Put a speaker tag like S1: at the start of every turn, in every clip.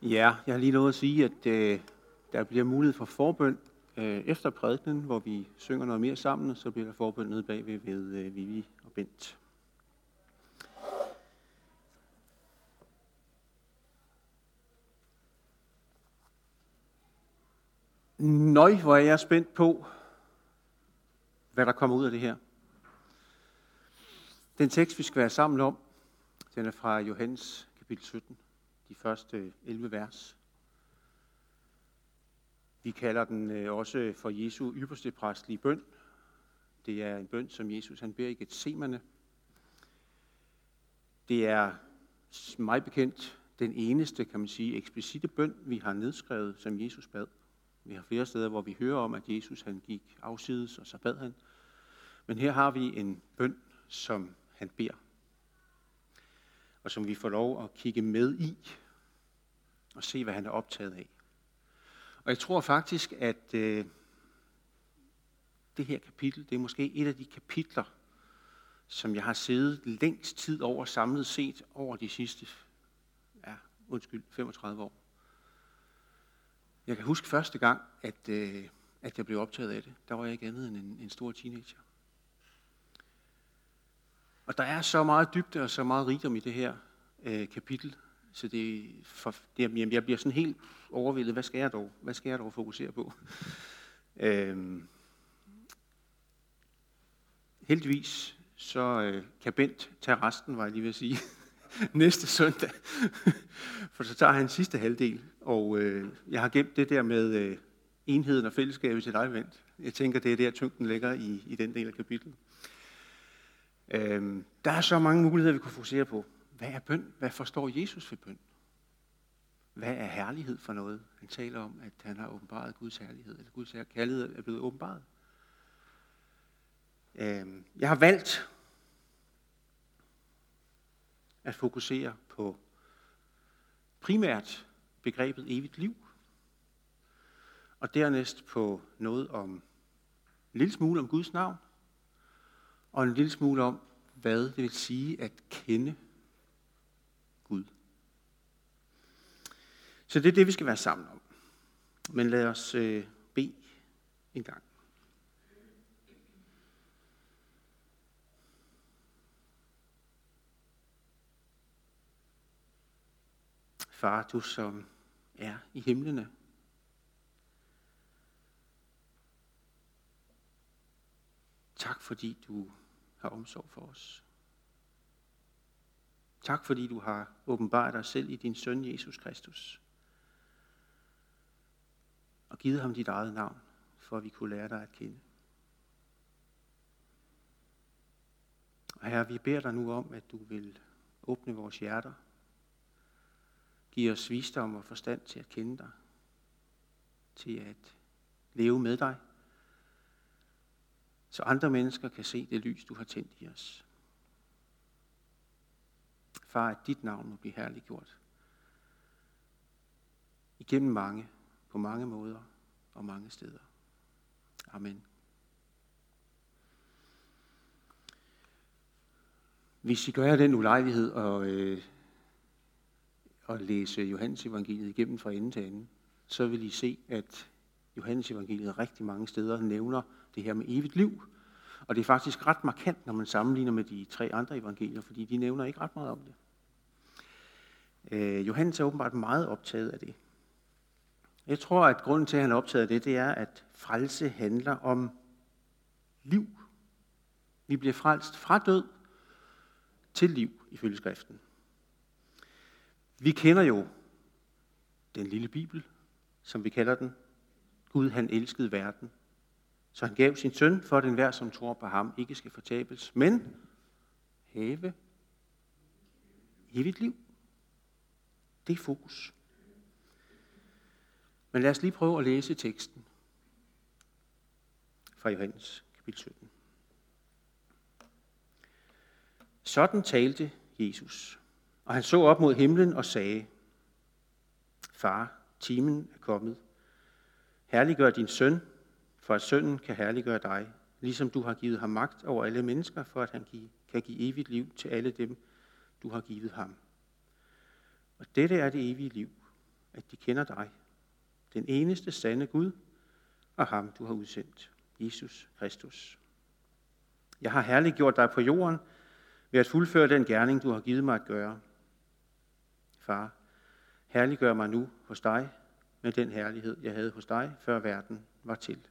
S1: Ja, jeg har lige lovet at sige, at der bliver mulighed for forbøn efter prædikenen, hvor vi synger noget mere sammen, og så bliver der forbøn nede bagved ved Vivi og Bent. Nøj, hvor er jeg spændt på, hvad der kommer ud af det her. Den tekst, vi skal være sammen om, den er fra Johannes kapitel 17, de første 11 vers. Vi kalder den også for Jesu ypperste præstelige bøn. Det er en bøn, som Jesus han beder i Getsemane. Det er mig bekendt den eneste, kan man sige, eksplicite bøn, vi har nedskrevet, som Jesus bad. Vi har flere steder, hvor vi hører om, at Jesus han gik afsides, og så bad han. Men her har vi en bøn, som han beder, og som vi får lov at kigge med i, og se, hvad han er optaget af. Og jeg tror faktisk, at det her kapitel, det er måske et af de kapitler, som jeg har siddet længst tid over samlet set over de sidste, 35 år. Jeg kan huske første gang, at jeg blev optaget af det. Der var jeg ikke andet end en stor teenager. Og der er så meget dybde og så meget rigdom i det her kapitel, så jeg bliver sådan helt overvældet. Hvad skal jeg dog fokusere på? Heldigvis så kan Bent tage resten, var jeg lige ved at sige, næste søndag. For så tager han sidste halvdel, og jeg har gemt det der med enheden og fællesskabet til dig, Bent. Jeg tænker, det er der tyngden ligger i den del af kapitlet. Der er så mange muligheder, vi kunne fokusere på. Hvad er bøn? Hvad forstår Jesus ved bøn? Hvad er herlighed for noget? Han taler om, at han har åbenbaret Guds herlighed, eller Guds kærlighed er blevet åbenbaret. Jeg har valgt at fokusere på primært begrebet evigt liv, og dernæst på noget en lille smule om Guds navn, og en lille smule om, hvad det vil sige at kende Gud. Så det er det, vi skal være sammen om. Men lad os bede en gang. Far, du som er i himlene, tak fordi du har omsorg for os. Tak fordi du har åbenbart dig selv i din søn Jesus Kristus. Og givet ham dit eget navn, for at vi kunne lære dig at kende. Og Herre, vi beder dig nu om, at du vil åbne vores hjerter. Giv os visdom og forstand til at kende dig. Til at leve med dig. Så andre mennesker kan se det lys, du har tændt i os. Far, at dit navn må blive herliggjort. Igennem mange, på mange måder og mange steder. Amen. Hvis I gør jer den ulejlighed at læse Johannes evangeliet igennem fra ende til ende, så vil I se, at Johannes evangeliet rigtig mange steder nævner det her med evigt liv. Og det er faktisk ret markant, når man sammenligner med de 3 andre evangelier, fordi de nævner ikke ret meget om det. Johannes er åbenbart meget optaget af det. Jeg tror, at grunden til, at han er optaget af det er, at frelse handler om liv. Vi bliver frelst fra død til liv, ifølge skriften. Vi kender jo den lille Bibel, som vi kalder den. Gud, han elskede verden. Så han gav sin søn, for at enhver, som tror på ham, ikke skal fortabes, men have evigt liv. Det er fokus. Men lad os lige prøve at læse teksten fra Johannes kapitel 17. Sådan talte Jesus, og han så op mod himlen og sagde, Far, timen er kommet. Herliggør din søn, for at sønnen kan herliggøre dig, ligesom du har givet ham magt over alle mennesker, for at han kan give evigt liv til alle dem, du har givet ham. Og dette er det evige liv, at de kender dig, den eneste sande Gud, og ham du har udsendt, Jesus Kristus. Jeg har herliggjort dig på jorden ved at fuldføre den gerning, du har givet mig at gøre. Far, herliggør mig nu hos dig med den herlighed, jeg havde hos dig, før verden var til.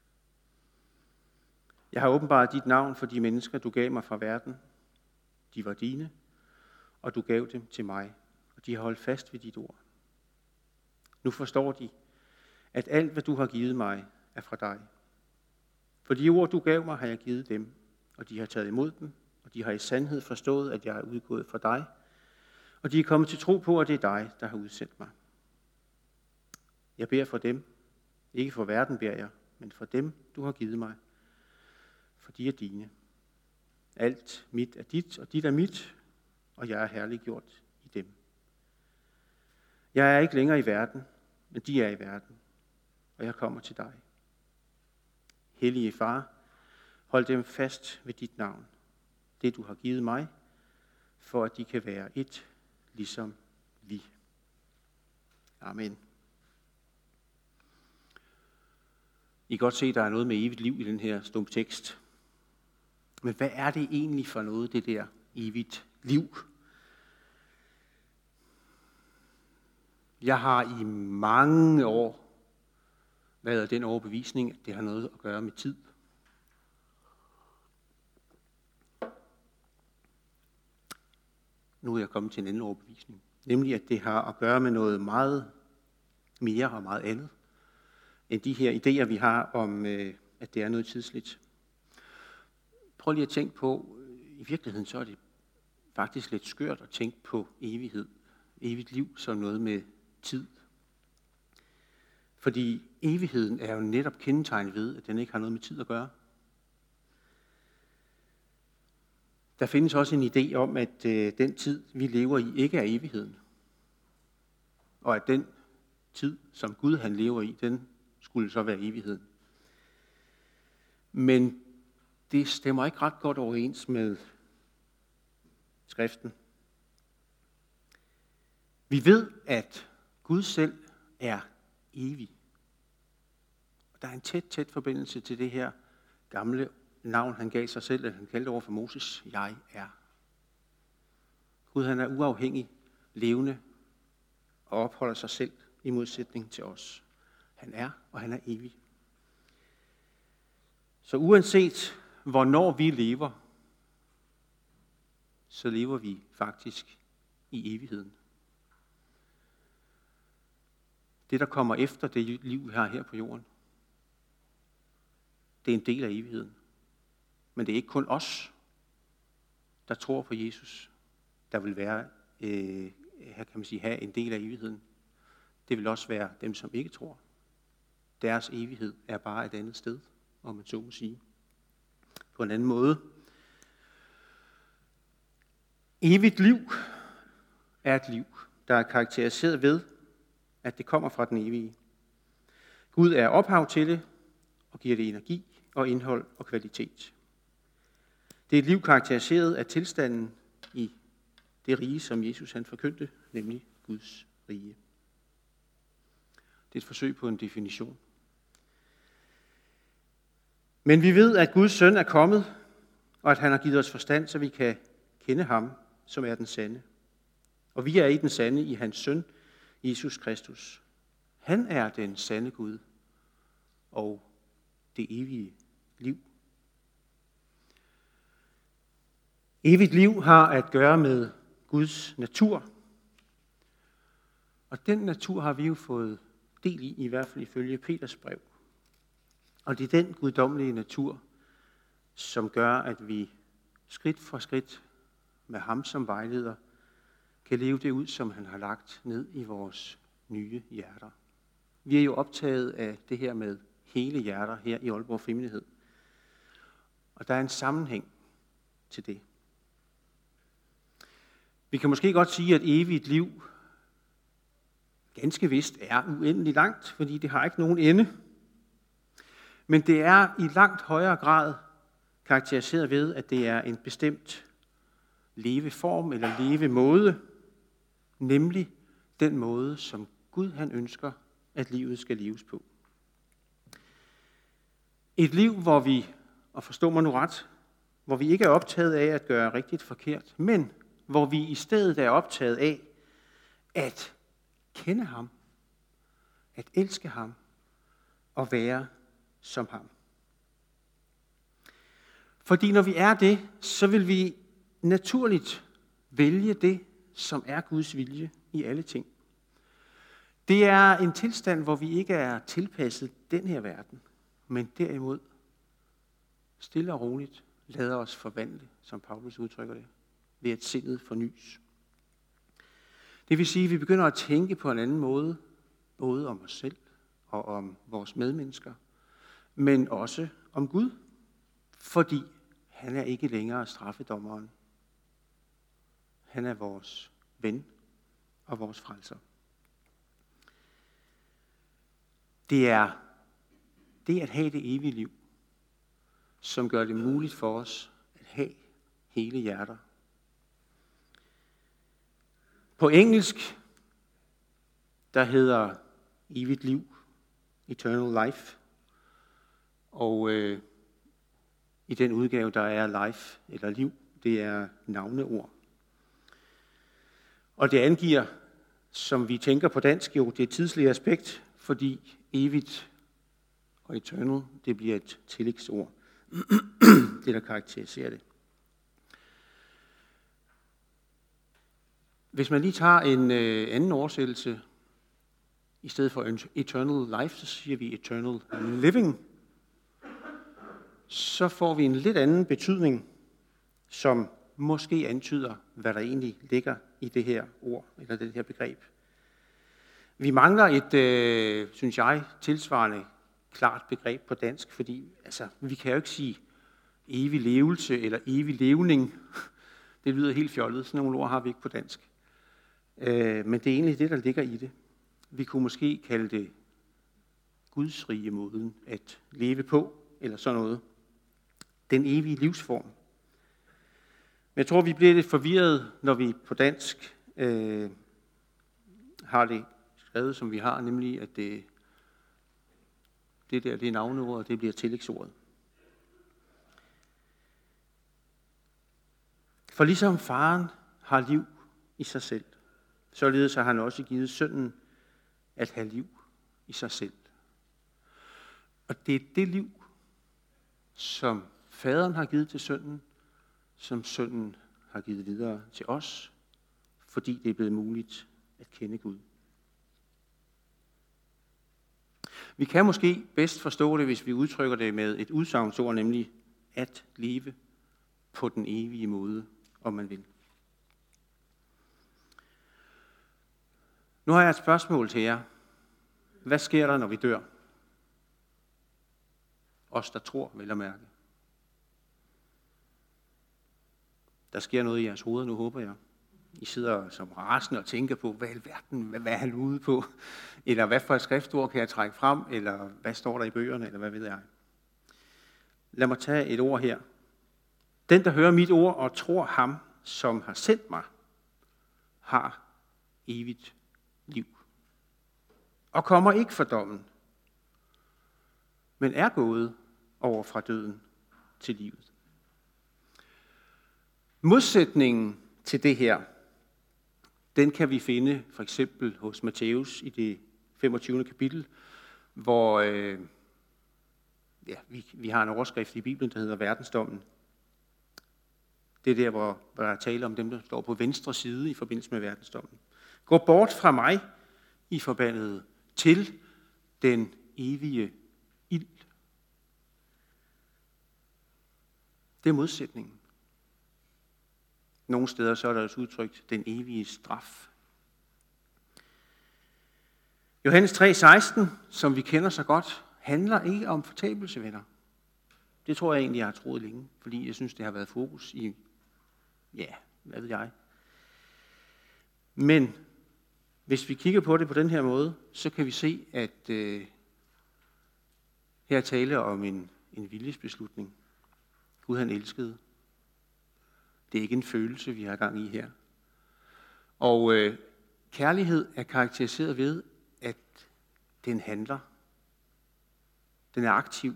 S1: Jeg har åbenbart dit navn for de mennesker, du gav mig fra verden. De var dine, og du gav dem til mig, og de har holdt fast ved dit ord. Nu forstår de, at alt, hvad du har givet mig, er fra dig. For de ord, du gav mig, har jeg givet dem, og de har taget imod dem, og de har i sandhed forstået, at jeg er udgået fra dig, og de er kommet til tro på, at det er dig, der har udsendt mig. Jeg beder for dem, ikke for verden beder jeg, men for dem, du har givet mig, for de er dine. Alt mit er dit, og dit er mit, og jeg er herliggjort i dem. Jeg er ikke længere i verden, men de er i verden, og jeg kommer til dig. Hellige Far, hold dem fast ved dit navn, det du har givet mig, for at de kan være et, ligesom vi. Amen. I kan godt se, at der er noget med evigt liv i den her stump tekst. Men hvad er det egentlig for noget, det der evigt liv? Jeg har i mange år været af den overbevisning, at det har noget at gøre med tid. Nu er jeg kommet til en anden overbevisning. Nemlig, at det har at gøre med noget meget mere og meget andet, end de her idéer, vi har om, at det er noget tidsligt. Prøv lige at tænke på, i virkeligheden så er det faktisk lidt skørt at tænke på evighed, evigt liv som noget med tid. Fordi evigheden er jo netop kendetegnet ved, at den ikke har noget med tid at gøre. Der findes også en idé om, at den tid, vi lever i, ikke er evigheden. Og at den tid, som Gud han lever i, den skulle så være evigheden. Men det stemmer ikke ret godt overens med skriften. Vi ved, at Gud selv er evig. Der er en tæt forbindelse til det her gamle navn, han gav sig selv, at han kaldte over for Moses, jeg er. Gud han er uafhængig, levende og opholder sig selv i modsætning til os. Han er, og han er evig. Så uanset hvornår vi lever, så lever vi faktisk i evigheden. Det, der kommer efter det liv, vi har her på jorden, det er en del af evigheden. Men det er ikke kun os, der tror på Jesus, der vil være, her kan man sige, have en del af evigheden. Det vil også være dem, som ikke tror. Deres evighed er bare et andet sted, om man så må sige. På en anden måde. Evigt liv er et liv, der er karakteriseret ved, at det kommer fra den evige. Gud er ophav til det, og giver det energi og indhold og kvalitet. Det er et liv karakteriseret af tilstanden i det rige, som Jesus han forkyndte, nemlig Guds rige. Det er et forsøg på en definition. Men vi ved, at Guds søn er kommet, og at han har givet os forstand, så vi kan kende ham, som er den sande. Og vi er i den sande i hans søn, Jesus Kristus. Han er den sande Gud og det evige liv. Evigt liv har at gøre med Guds natur. Og den natur har vi jo fået del i hvert fald ifølge Peters brev. Og det er den guddommelige natur, som gør, at vi skridt for skridt med ham som vejleder, kan leve det ud, som han har lagt ned i vores nye hjerter. Vi er jo optaget af det her med hele hjerter her i Aalborg Frimenighed. Og der er en sammenhæng til det. Vi kan måske godt sige, at evigt liv ganske vist er uendelig langt, fordi det har ikke nogen ende. Men det er i langt højere grad karakteriseret ved, at det er en bestemt leveform eller levemåde, nemlig den måde, som Gud han ønsker, at livet skal leves på. Et liv, hvor vi, og forstå mig nu ret, hvor vi ikke er optaget af at gøre rigtigt forkert, men hvor vi i stedet er optaget af at kende ham, at elske ham og være som ham. Fordi når vi er det, så vil vi naturligt vælge det, som er Guds vilje i alle ting. Det er en tilstand, hvor vi ikke er tilpasset den her verden, men derimod stille og roligt lader os forvandle, som Paulus udtrykker det, ved at sindet fornys. Det vil sige, at vi begynder at tænke på en anden måde, både om os selv og om vores medmennesker, men også om Gud, fordi han er ikke længere straffedommeren. Han er vores ven og vores frelser. Det er det at have det evige liv, som gør det muligt for os at have hele hjerter. På engelsk, der hedder evigt liv, eternal life, og i den udgave, der er life eller liv, det er navneord. Og det angiver, som vi tænker på dansk, jo det tidslige aspekt, fordi evigt og eternal, det bliver et tillægsord, det der karakteriserer det. Hvis man lige tager en anden oversættelse, i stedet for eternal life, så siger vi eternal living, så får vi en lidt anden betydning, som måske antyder, hvad der egentlig ligger i det her ord, eller det her begreb. Vi mangler et, synes jeg, tilsvarende klart begreb på dansk, fordi vi kan jo ikke sige evig levelse eller evig levning. Det lyder helt fjollet, sådan nogle ord har vi ikke på dansk. Men det er egentlig det, der ligger i det. Vi kunne måske kalde det Guds rige måden at leve på, eller sådan noget. Den evige livsform. Men jeg tror, vi bliver lidt forvirret, når vi på dansk har det skrevet, som vi har, nemlig at det er navneordet, det bliver tillægsordet. For ligesom faren har liv i sig selv, således har han også givet sønnen at have liv i sig selv. Og det er det liv, som faderen har givet til sønnen, som sønnen har givet videre til os, fordi det er blevet muligt at kende Gud. Vi kan måske bedst forstå det, hvis vi udtrykker det med et udsagnsord, nemlig at leve på den evige måde, om man vil. Nu har jeg et spørgsmål til jer. Hvad sker der, når vi dør? Os, der tror, vel at mærke. Der sker noget i jeres hoveder nu, håber jeg. I sidder som rasende og tænker på, hvad i alverden, hvad er han ude på? Eller hvad for et skriftord kan jeg trække frem? Eller hvad står der i bøgerne? Eller hvad ved jeg? Lad mig tage et ord her. Den, der hører mit ord og tror ham, som har sendt mig, har evigt liv. Og kommer ikke for dommen, men er gået over fra døden til livet. Modsætningen til det her, den kan vi finde for eksempel hos Matthæus i det 25. kapitel, hvor vi har en overskrift i Bibelen, der hedder verdensdommen. Det er der, hvor der er tale om dem, der står på venstre side i forbindelse med verdensdommen. Gå bort fra mig, I forbandede, til den evige ild. Det er modsætningen. Nogle steder så er der også udtrykt den evige straf. Johannes 3:16, som vi kender så godt, handler ikke om fortabelse, venner. Det tror jeg egentlig, jeg har troet længe, fordi jeg synes, det har været fokus i, hvad ved jeg. Men hvis vi kigger på det på den her måde, så kan vi se, at her taler om en viljesbeslutning. Gud han elskede. Det er ikke en følelse, vi har gang i her. Og kærlighed er karakteriseret ved, Den handler. Den er aktiv.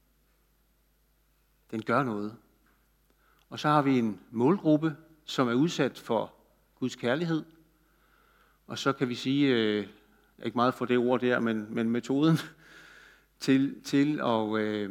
S1: Den gør noget. Og så har vi en målgruppe, som er udsat for Guds kærlighed. Og så kan vi sige, ikke meget for det ord der, men metoden til at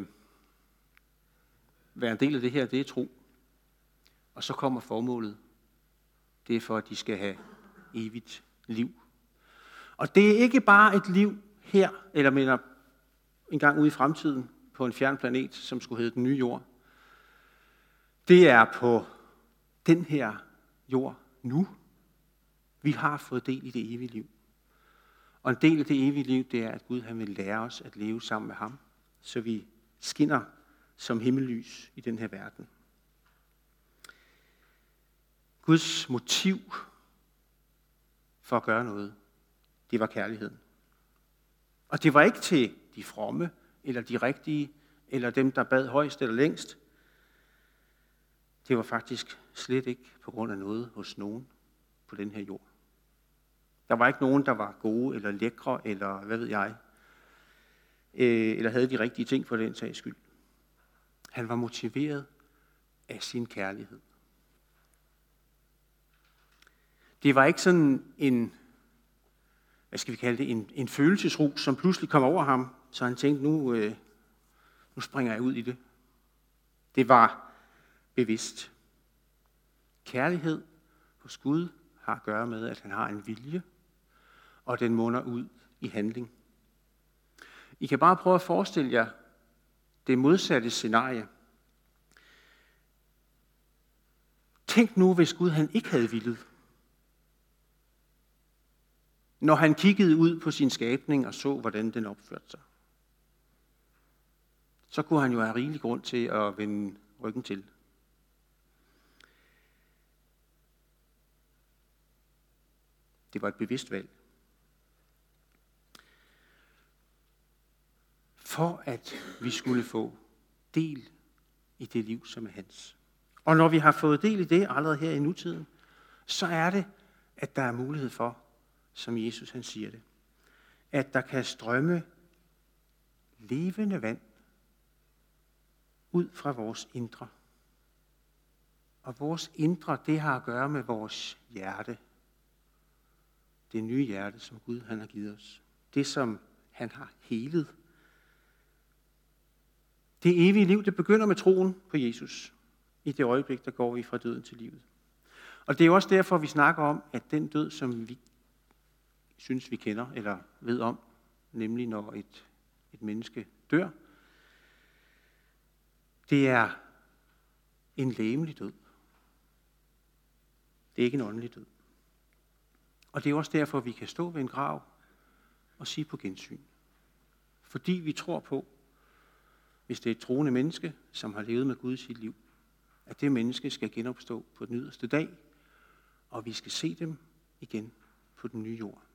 S1: være en del af det her, det er tro. Og så kommer formålet. Det er for, at de skal have evigt liv. Og det er ikke bare et liv her, eller en gang ude i fremtiden, på en fjern planet, som skulle hedde den nye jord. Det er på den her jord nu. Vi har fået del i det evige liv. Og en del af det evige liv, det er, at Gud han vil lære os at leve sammen med ham, så vi skinner som himmellys i den her verden. Guds motiv for at gøre noget, det var kærligheden. Og det var ikke til de fromme, eller de rigtige, eller dem, der bad højst eller længst. Det var faktisk slet ikke på grund af noget hos nogen på den her jord. Der var ikke nogen, der var gode eller lækre, eller hvad ved jeg, eller havde de rigtige ting for den sags skyld. Han var motiveret af sin kærlighed. Det var ikke sådan en, hvad skal vi kalde det, en følelsesrus, som pludselig kom over ham, så han tænkte, nu springer jeg ud i det. Det var bevidst. Kærlighed hos Gud har at gøre med, at han har en vilje, og den munder ud i handling. I kan bare prøve at forestille jer det modsatte scenarie. Tænk nu, hvis Gud han ikke havde villet. Når han kiggede ud på sin skabning og så, hvordan den opførte sig. Så kunne han jo have rigelig grund til at vende ryggen til. Det var et bevidst valg. For at vi skulle få del i det liv, som er hans. Og når vi har fået del i det allerede her i nutiden, så er det, at der er mulighed for, som Jesus han siger det, at der kan strømme levende vand ud fra vores indre. Og vores indre, det har at gøre med vores hjerte. Det nye hjerte, som Gud han har givet os. Det, som han har helet. Det evige liv, det begynder med troen på Jesus. I det øjeblik, der går vi fra døden til livet. Og det er også derfor, vi snakker om, at den død, som vi synes, vi kender eller ved om, nemlig når et menneske dør, det er en legemlig død. Det er ikke en åndelig død. Og det er også derfor, vi kan stå ved en grav og sige på gensyn. Fordi vi tror på, hvis det er et troende menneske, som har levet med Gud i sit liv, at det menneske skal genopstå på den yderste dag, og vi skal se dem igen på den nye jord.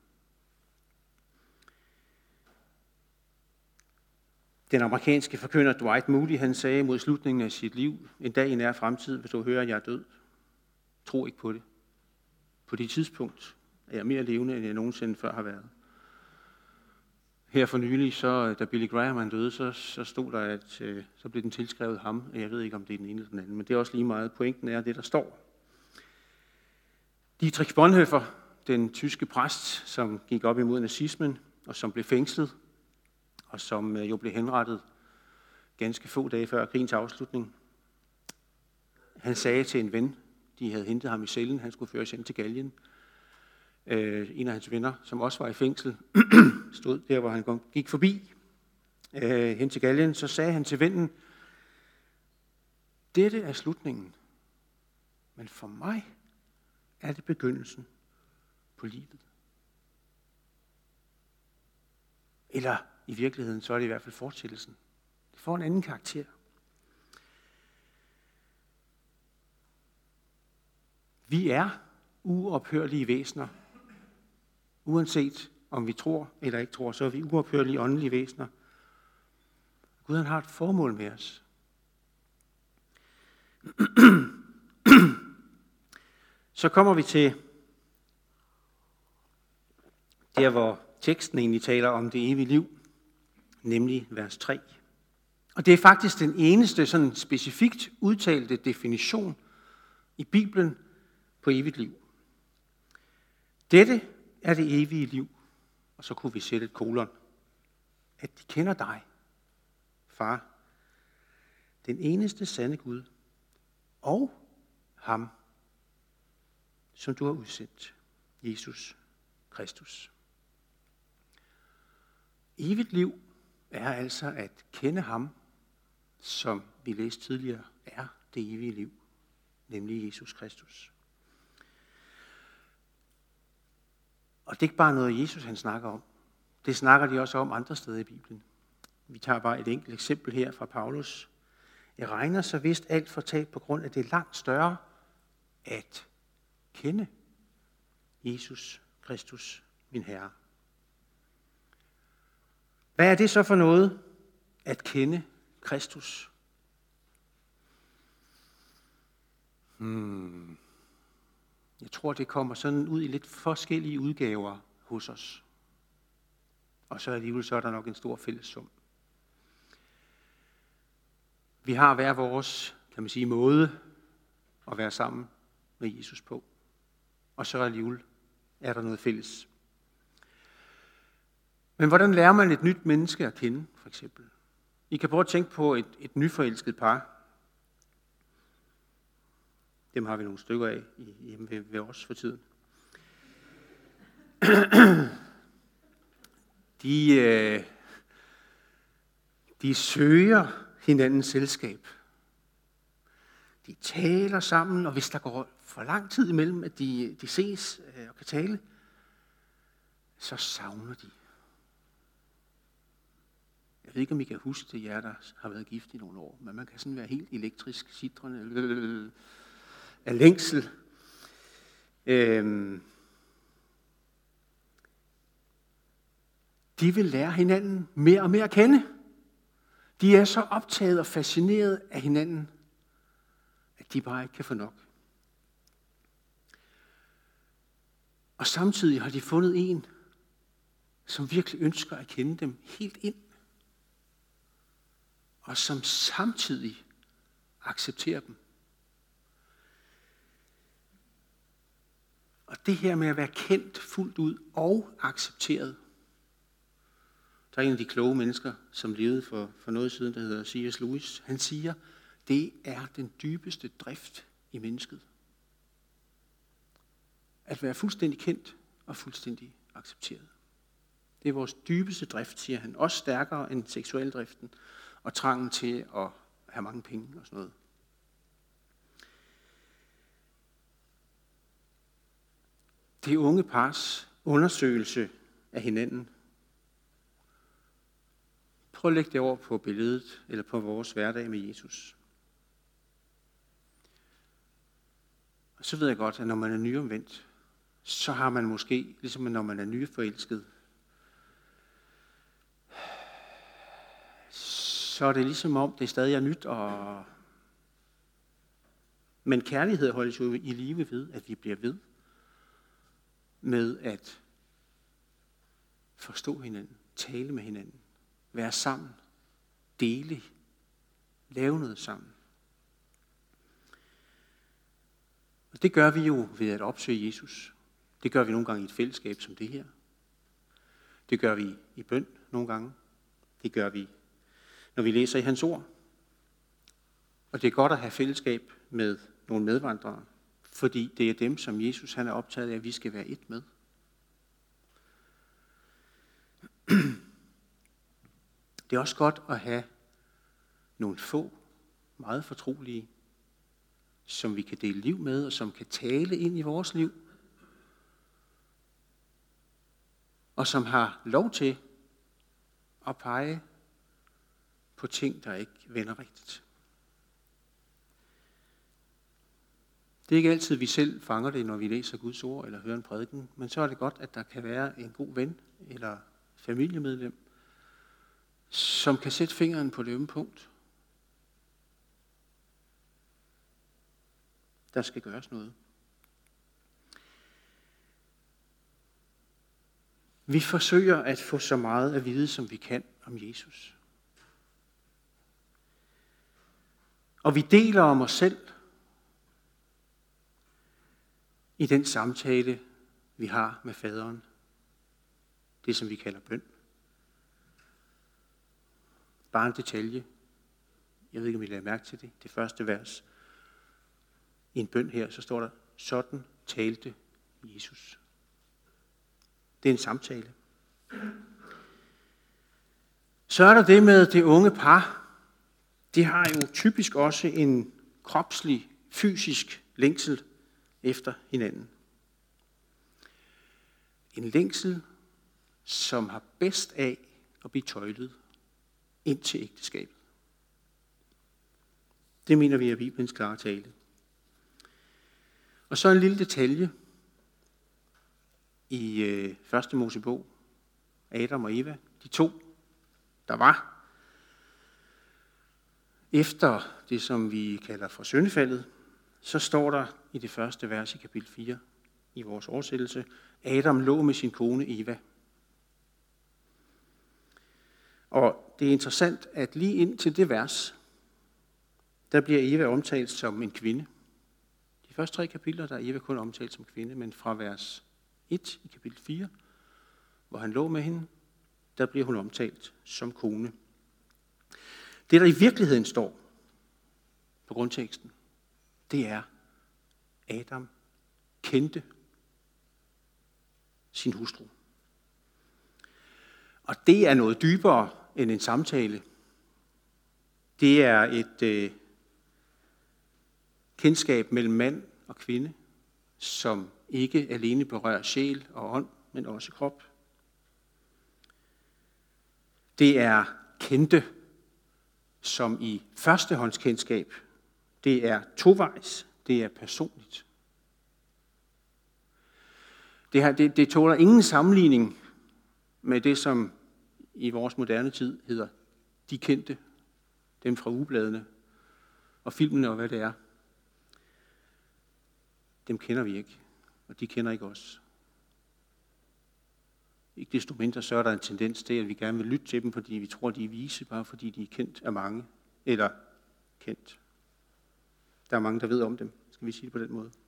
S1: Den amerikanske forkynder Dwight Moody, han sagde mod slutningen af sit liv, en dag i nær fremtid, hvis du hører, at jeg er død, tro ikke på det. På det tidspunkt er jeg mere levende, end jeg nogensinde før har været. Her for nylig, så, da Billy Graham han døde, så stod der, at så blev den tilskrevet ham. Jeg ved ikke, om det er den ene eller den anden, men det er også lige meget. Pointen er det, der står. Dietrich Bonhoeffer, den tyske præst, som gik op imod nazismen, og som blev fængslet, og som jo blev henrettet ganske få dage før krigens afslutning. Han sagde til en ven, de havde hentet ham i cellen, han skulle føres hjem til Gallien. En af hans venner, som også var i fængsel, stod der, hvor han gik forbi hen til Gallien, så sagde han til vennen, dette er slutningen, men for mig er det begyndelsen på livet. Eller i virkeligheden, så er det i hvert fald fortsættelsen. Det får en anden karakter. Vi er uophørlige væsener. Uanset om vi tror eller ikke tror, så er vi uophørlige åndelige væsener. Gud han har et formål med os. Så kommer vi til der, hvor teksten egentlig taler om det evige liv, nemlig vers 3. Og det er faktisk den eneste sådan specifikt udtalte definition i Bibelen på evigt liv. Dette er det evige liv, og så kunne vi sætte et kolon, at de kender dig, far, den eneste sande Gud, og ham, som du har udsendt, Jesus Kristus. Evigt liv er altså at kende ham, som vi læste tidligere, er det evige liv, nemlig Jesus Kristus. Og det er ikke bare noget, Jesus han snakker om. Det snakker de også om andre steder i Bibelen. Vi tager bare et enkelt eksempel her fra Paulus. Jeg regner så vist alt fortabt på grund af det langt større at kende Jesus Kristus, min Herre. Hvad er det så for noget at kende Kristus? Jeg tror, det kommer sådan ud i lidt forskellige udgaver hos os. Og så alligevel så er der nok en stor fællessum. Vi har hver vores, kan man sige, måde at være sammen med Jesus på. Og så alligevel er der noget fælles. Men hvordan lærer man et nyt menneske at kende, for eksempel? I kan prøve at tænke på et nyforelsket par. Dem har vi nogle stykker af hjemme ved os for tiden. De søger hinandens selskab. De taler sammen, og hvis der går for lang tid imellem, at de ses og kan tale, så savner de. Jeg ved ikke, om I kan huske det, jer der har været gift i nogle år, men man kan sådan være helt elektrisk sitrende af længsel. De vil lære hinanden mere og mere at kende. De er så optaget og fascineret af hinanden, at de bare ikke kan få nok. Og samtidig har de fundet en, som virkelig ønsker at kende dem helt ind. Og som samtidig accepterer dem. Og det her med at være kendt fuldt ud og accepteret. Der er en af de kloge mennesker, som levede for noget siden, der hedder C.S. Lewis. Han siger, det er den dybeste drift i mennesket. At være fuldstændig kendt og fuldstændig accepteret. Det er vores dybeste drift, siger han. Også stærkere end seksualdriften og trangen til at have mange penge og sådan noget. Det unge pars undersøgelse af hinanden. Prøv at lægge det over på billedet eller på vores hverdag med Jesus. Og så ved jeg godt, at når man er nyomvendt, så har man måske, ligesom når man er nyforelsket, så er det ligesom om, det stadig er nyt. Men kærlighed holdes jo i live ved, at vi bliver ved med at forstå hinanden, tale med hinanden, være sammen, dele, lave noget sammen. Og det gør vi jo ved at opsøge Jesus. Det gør vi nogle gange i et fællesskab som det her. Det gør vi i bøn nogle gange. Det gør vi, når vi læser i hans ord. Og det er godt at have fællesskab med nogle medvandrere, fordi det er dem, som Jesus han er optaget af, at vi skal være et med. Det er også godt at have nogle få, meget fortrolige, som vi kan dele liv med, og som kan tale ind i vores liv, og som har lov til at pege på ting, der ikke vender rigtigt. Det er ikke altid, vi selv fanger det, når vi læser Guds ord eller hører en prædiken, men så er det godt, at der kan være en god ven eller familiemedlem, som kan sætte fingeren på det ømme punkt. Der skal gøres noget. Vi forsøger at få så meget at vide, som vi kan om Jesus. Og vi deler om os selv i den samtale, vi har med faderen. Det, som vi kalder bøn. Bare en detalje. Jeg ved ikke, om I lader mærke til det. Det første vers. I en bøn her, så står der, sådan talte Jesus. Det er en samtale. Så er der det med det unge par. De har jo typisk også en kropslig, fysisk længsel efter hinanden. En længsel, som har bedst af at blive tøjlet ind til ægteskabet. Det mener vi er Bibelens klare tale. Og så en lille detalje i 1. Mosebog. Adam og Eva, de to, der var efter det, som vi kalder for syndefaldet, så står der i det første vers i kapitel 4 i vores oversættelse, Adam lå med sin kone Eva. Og det er interessant, at lige ind til det vers, der bliver Eva omtalt som en kvinde. De første 3 kapitler, der er Eva kun omtalt som kvinde, men fra vers 1 i kapitel 4, hvor han lå med hende, der bliver hun omtalt som kone. Det, der i virkeligheden står på grundteksten, det er, Adam kendte sin hustru. Og det er noget dybere end en samtale. Det er et kendskab mellem mand og kvinde, som ikke alene berører sjæl og ånd, men også krop. Det er kendte, som i førstehåndskendskab. Det er tovejs. Det er personligt. Det tåler ingen sammenligning med det, som i vores moderne tid hedder de kendte. Dem fra ugebladene og filmene og hvad det er. Dem kender vi ikke, og de kender ikke os. Ikke desto mindre så er der en tendens til, at vi gerne vil lytte til dem, fordi vi tror, de er vise, bare fordi de er kendt af mange, eller kendt. Der er mange, der ved om dem, skal vi sige det på den måde.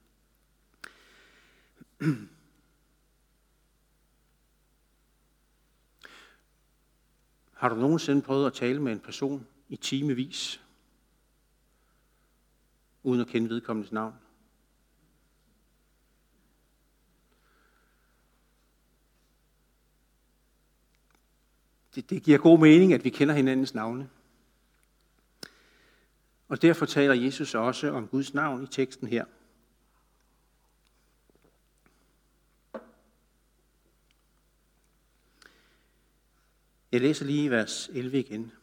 S1: Har du nogensinde prøvet at tale med en person i timevis, uden at kende vedkommendes navn? Det giver god mening, at vi kender hinandens navne. Og derfor taler Jesus også om Guds navn i teksten her. Jeg læser lige vers 11 igen.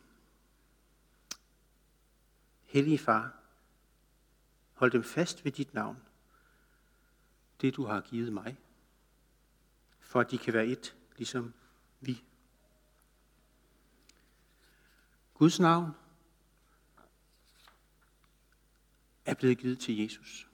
S1: Hellige Far, hold dem fast ved dit navn, det du har givet mig, for at de kan være et, ligesom vi. Guds navn er blevet givet til Jesus.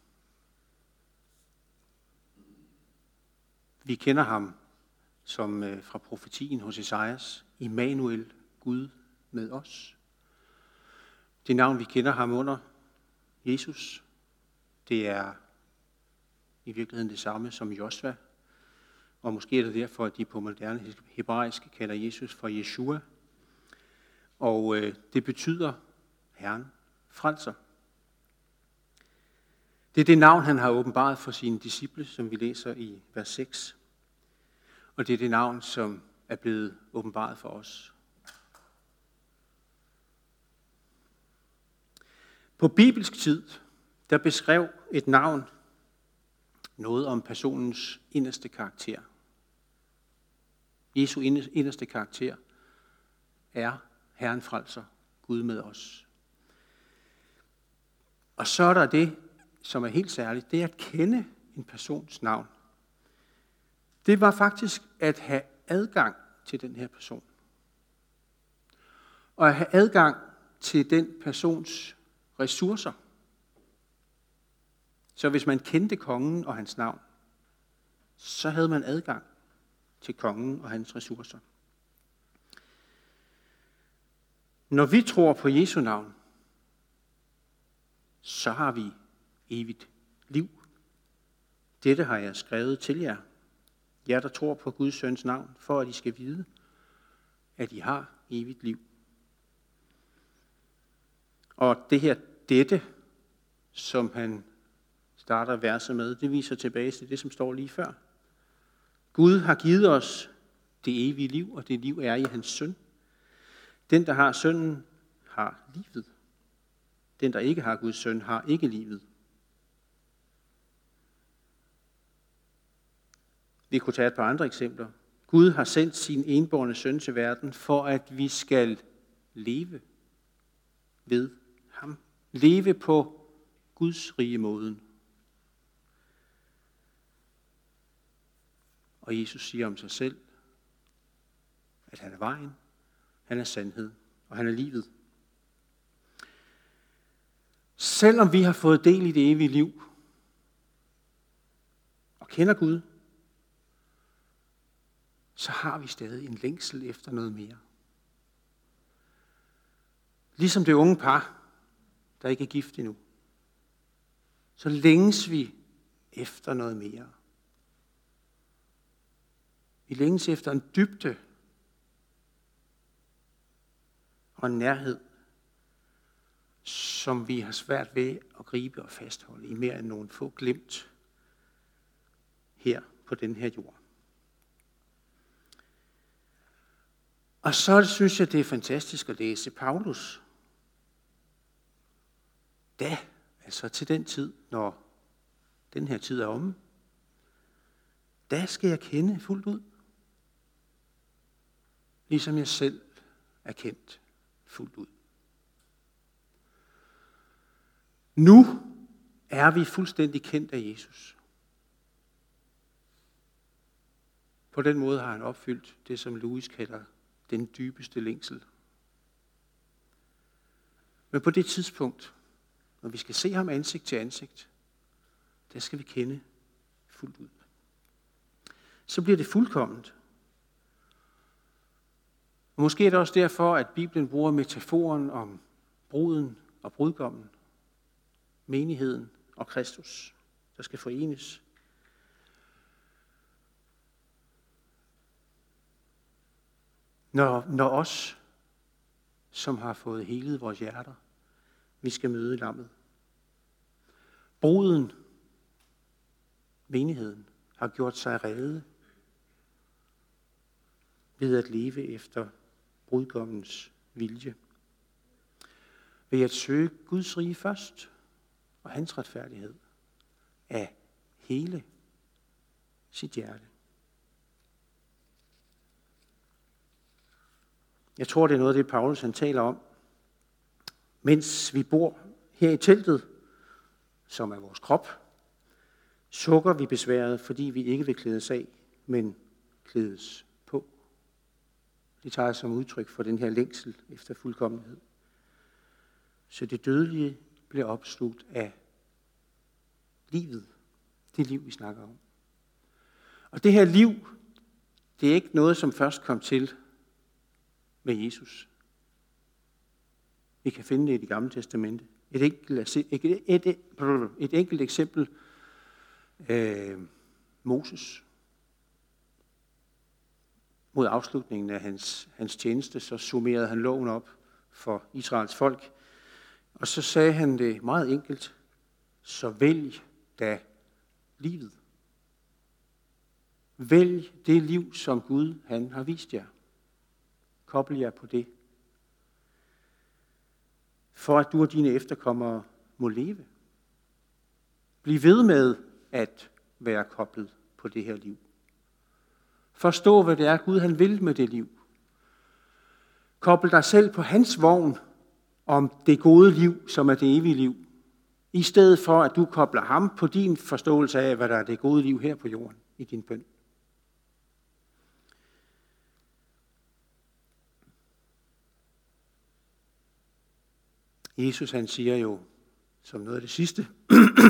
S1: Vi kender ham som fra profetien hos Esajas, Immanuel, Gud med os. Det navn, vi kender ham under, Jesus, det er i virkeligheden det samme som Josva, og måske er det derfor, at de på moderne hebraisk kalder Jesus for Yeshua, og det betyder Herren frelser. Det er det navn, han har åbenbaret for sine disciple, som vi læser i vers 6. Og det er det navn, som er blevet åbenbaret for os. På bibelsk tid, der beskrev et navn noget om personens inderste karakter. Jesu inderste karakter er Herren frelser, Gud med os. Og så er der det, som er helt særligt, det er at kende en persons navn. Det var faktisk at have adgang til den her person. Og at have adgang til den persons ressourcer. Så hvis man kendte kongen og hans navn, så havde man adgang til kongen og hans ressourcer. Når vi tror på Jesu navn, så har vi evigt liv. Dette har jeg skrevet til jer der tror på Guds søns navn, for at I skal vide, at I har evigt liv. Og det her dette, som han starter verset med, det viser tilbage til det, som står lige før. Gud har givet os det evige liv, og det liv er i hans søn. Den, der har sønnen, har livet. Den, der ikke har Guds søn, har ikke livet. Vi kunne tage et par andre eksempler. Gud har sendt sin enbårne søn til verden, for at vi skal leve ved ham. Leve på Guds rige måden. Og Jesus siger om sig selv, at han er vejen, han er sandhed, og han er livet. Selvom vi har fået del i det evige liv, og kender Gud, så har vi stadig en længsel efter noget mere. Ligesom det unge par, der ikke er gift endnu, så længes vi efter noget mere. Vi længes efter en dybde og en nærhed, som vi har svært ved at gribe og fastholde i mere end nogle få glimt her på den her jord. Og så synes jeg, det er fantastisk at læse Paulus. Da, altså til den tid, når den her tid er omme, da skal jeg kende fuldt ud. Ligesom jeg selv er kendt fuldt ud. Nu er vi fuldstændig kendt af Jesus. På den måde har han opfyldt det, som Louis kalder den dybeste længsel. Men på det tidspunkt, når vi skal se ham ansigt til ansigt, der skal vi kende fuldt ud. Så bliver det fuldkomment. Og måske er det også derfor, at Bibelen bruger metaforen om bruden og brudgommen, menigheden og Kristus, der skal forenes. Når os, som har fået helet vores hjerter, vi skal møde lammet. Bruden, menigheden, har gjort sig rede ved at leve efter brudgommens vilje. Ved at søge Guds rige først og hans retfærdighed af hele sit hjerte. Jeg tror, det er noget af det, Paulus han taler om. Mens vi bor her i teltet, som er vores krop, sukker vi besværet, fordi vi ikke vil klædes af, men klædes på. Det tager jeg som udtryk for den her længsel efter fuldkommenhed. Så det dødelige bliver opslugt af livet. Det liv, vi snakker om. Og det her liv, det er ikke noget, som først kom til med Jesus. Vi kan finde det i Det Gamle Testamente. Et enkelt eksempel. Moses. Mod afslutningen af hans tjeneste, så summerede han loven op for Israels folk. Og så sagde han det meget enkelt. Så vælg da livet. Vælg det liv, som Gud han har vist jer. Kobl jer på det. For at du og dine efterkommere må leve. Bliv ved med at være koblet på det her liv. Forstå, hvad det er, Gud han vil med det liv. Kobl dig selv på hans vogn om det gode liv, som er det evige liv. I stedet for, at du kobler ham på din forståelse af, hvad der er det gode liv her på jorden i din bøn. Jesus han siger jo, som noget af det sidste,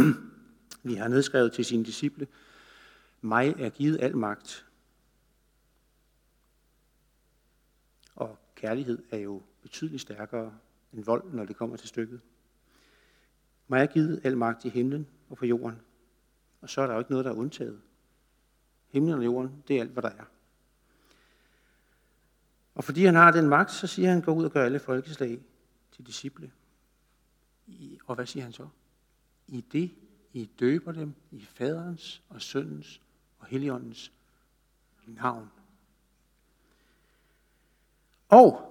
S1: vi har nedskrevet til sine disciple, mig er givet al magt Og kærlighed er jo betydeligt stærkere end vold, når det kommer til stykket. Mig er givet al magt i himlen og på jorden. Og så er der jo ikke noget, der er undtaget. Himlen og jorden, det er alt, hvad der er. Og fordi han har den magt, så siger han, gå ud og gør alle folkeslag til disciple. Og hvad siger han så? I det, I døber dem i faderens og søndens og helligåndens navn. Og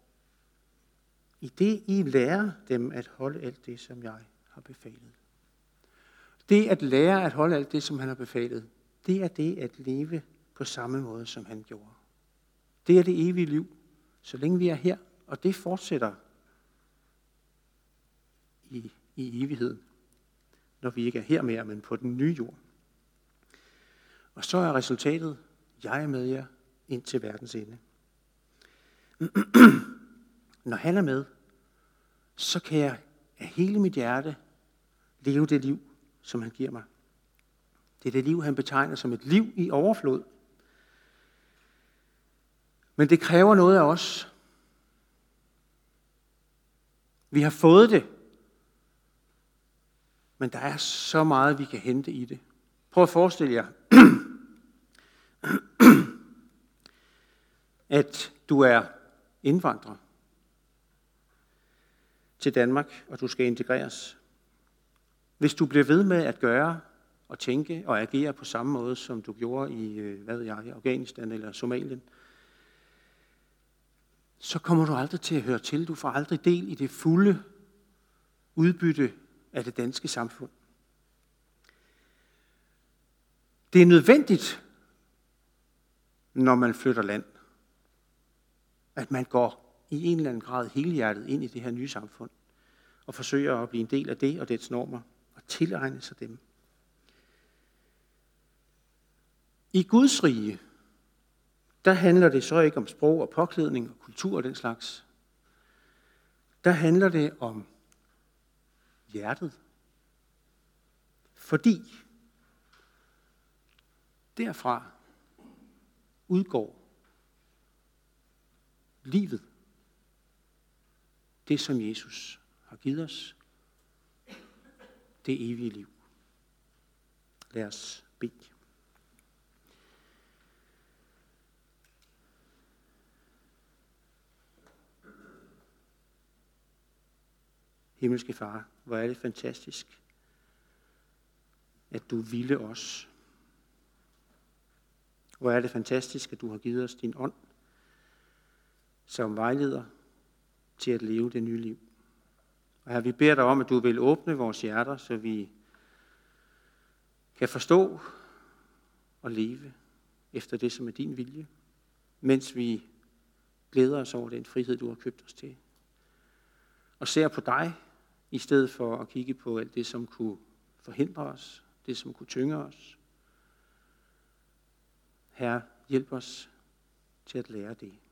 S1: i det, I lærer dem at holde alt det, som jeg har befalet. Det at lære at holde alt det, som han har befalet, det er det at leve på samme måde, som han gjorde. Det er det evige liv, så længe vi er her, og det fortsætter i evigheden, når vi ikke er her mere, men på den nye jord. Og så er resultatet, jeg er med jer ind til verdens ende. Når han er med, så kan jeg af hele mit hjerte leve det liv, som han giver mig. Det er det liv, han betegner som et liv i overflod. Men det kræver noget af os. Vi har fået det, men der er så meget, vi kan hente i det. Prøv at forestille jer, at du er indvandrer til Danmark, og du skal integreres. Hvis du bliver ved med at gøre og tænke og agere på samme måde, som du gjorde i, Afghanistan eller Somalien, så kommer du aldrig til at høre til. Du får aldrig del i det fulde udbytte af det danske samfund. Det er nødvendigt, når man flytter land, at man går i en eller anden grad helhjertet ind i det her nye samfund, og forsøger at blive en del af det og dets normer, og tilegne sig dem. I Guds rige, der handler det så ikke om sprog og påklædning og kultur og den slags. Der handler det om hjertet. Fordi derfra udgår livet. Det, som Jesus har givet os. Det evige liv. Lad os bede. Himmelske Far, hvor er det fantastisk, at du ville os. Hvor er det fantastisk, at du har givet os din ånd, som vejleder til at leve det nye liv. Og her vi beder dig om, at du vil åbne vores hjerter, så vi kan forstå og leve efter det, som er din vilje, mens vi glæder os over den frihed, du har købt os til. Og ser på dig, i stedet for at kigge på alt det, som kunne forhindre os, det, som kunne tynge os. Herre, hjælp os til at lære det.